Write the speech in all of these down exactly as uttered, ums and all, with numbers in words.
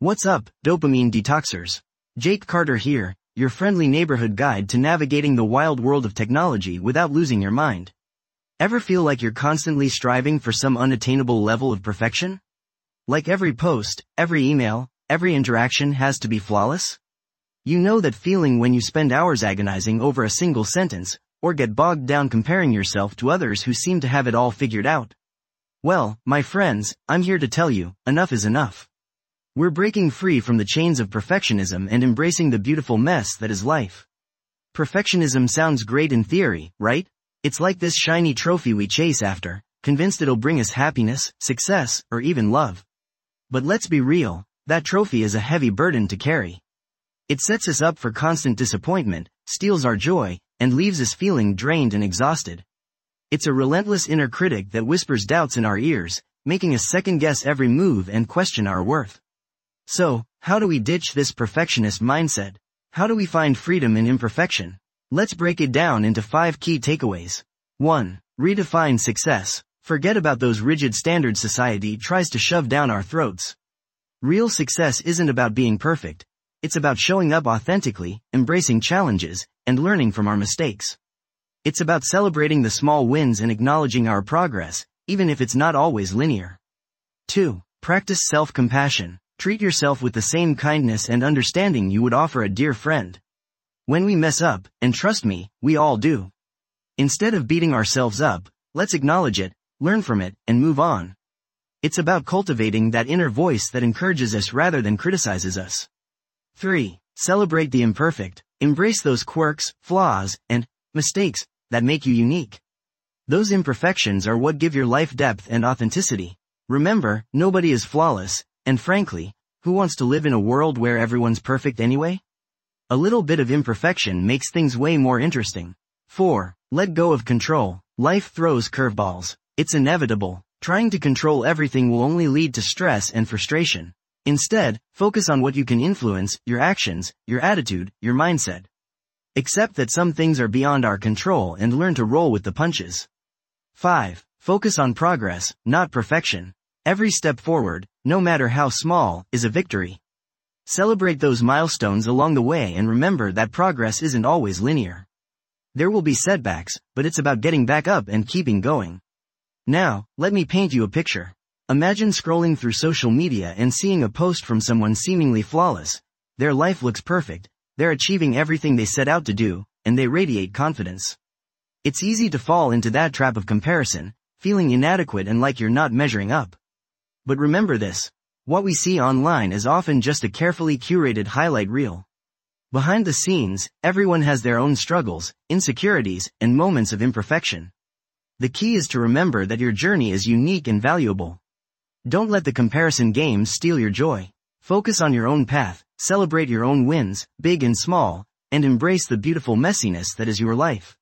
What's up, dopamine detoxers? Jake Carter here, your friendly neighborhood guide to navigating the wild world of technology without losing your mind. Ever feel like you're constantly striving for some unattainable level of perfection? Like every post, every email, every interaction has to be flawless? You know that feeling when you spend hours agonizing over a single sentence, or get bogged down comparing yourself to others who seem to have it all figured out? Well, my friends, I'm here to tell you, enough is enough. We're breaking free from the chains of perfectionism and embracing the beautiful mess that is life. Perfectionism sounds great in theory, right? It's like this shiny trophy we chase after, convinced it'll bring us happiness, success, or even love. But let's be real, that trophy is a heavy burden to carry. It sets us up for constant disappointment, steals our joy, and leaves us feeling drained and exhausted. It's a relentless inner critic that whispers doubts in our ears, making us second-guess every move and question our worth. So, how do we ditch this perfectionist mindset? How do we find freedom in imperfection? Let's break it down into five key takeaways. one. Redefine success. Forget about those rigid standards society tries to shove down our throats. Real success isn't about being perfect. It's about showing up authentically, embracing challenges, and learning from our mistakes. It's about celebrating the small wins and acknowledging our progress, even if it's not always linear. two. Practice self-compassion. Treat yourself with the same kindness and understanding you would offer a dear friend. When we mess up, and trust me, we all do. Instead of beating ourselves up, let's acknowledge it, learn from it, and move on. It's about cultivating that inner voice that encourages us rather than criticizes us. three. Celebrate the imperfect. Embrace those quirks, flaws, and mistakes that make you unique. Those imperfections are what give your life depth and authenticity. Remember, nobody is flawless, and frankly, who wants to live in a world where everyone's perfect anyway? A little bit of imperfection makes things way more interesting. four. Let go of control. Life throws curveballs. It's inevitable. Trying to control everything will only lead to stress and frustration. Instead, focus on what you can influence, your actions, your attitude, your mindset. Accept that some things are beyond our control and learn to roll with the punches. five. Focus on progress, not perfection. Every step forward, no matter how small, is a victory. Celebrate those milestones along the way and remember that progress isn't always linear. There will be setbacks, but it's about getting back up and keeping going. Now, let me paint you a picture. Imagine scrolling through social media and seeing a post from someone seemingly flawless. Their life looks perfect, they're achieving everything they set out to do, and they radiate confidence. It's easy to fall into that trap of comparison, feeling inadequate and like you're not measuring up. But remember this, what we see online is often just a carefully curated highlight reel. Behind the scenes, everyone has their own struggles, insecurities, and moments of imperfection. The key is to remember that your journey is unique and valuable. Don't let the comparison game steal your joy. Focus on your own path, celebrate your own wins, big and small, and embrace the beautiful messiness that is your life.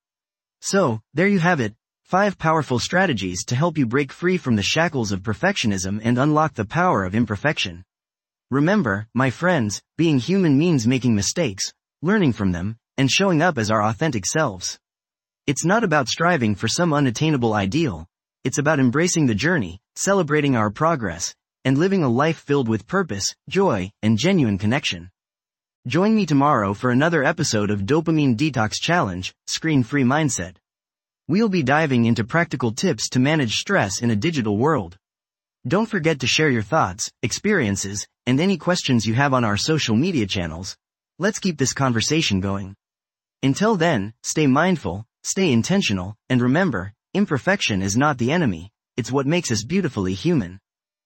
So, there you have it, five powerful strategies to help you break free from the shackles of perfectionism and unlock the power of imperfection. Remember, my friends, being human means making mistakes, learning from them, and showing up as our authentic selves. It's not about striving for some unattainable ideal. It's about embracing the journey, celebrating our progress, and living a life filled with purpose, joy, and genuine connection. Join me tomorrow for another episode of Dopamine Detox Challenge, Screen-Free Mindset. We'll be diving into practical tips to manage stress in a digital world. Don't forget to share your thoughts, experiences, and any questions you have on our social media channels. Let's keep this conversation going. Until then, stay mindful, stay intentional, and remember, imperfection is not the enemy, it's what makes us beautifully human.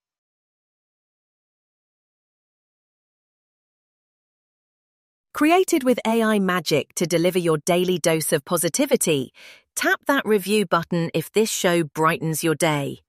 Created with A I magic to deliver your daily dose of positivity, tap that review button if this show brightens your day.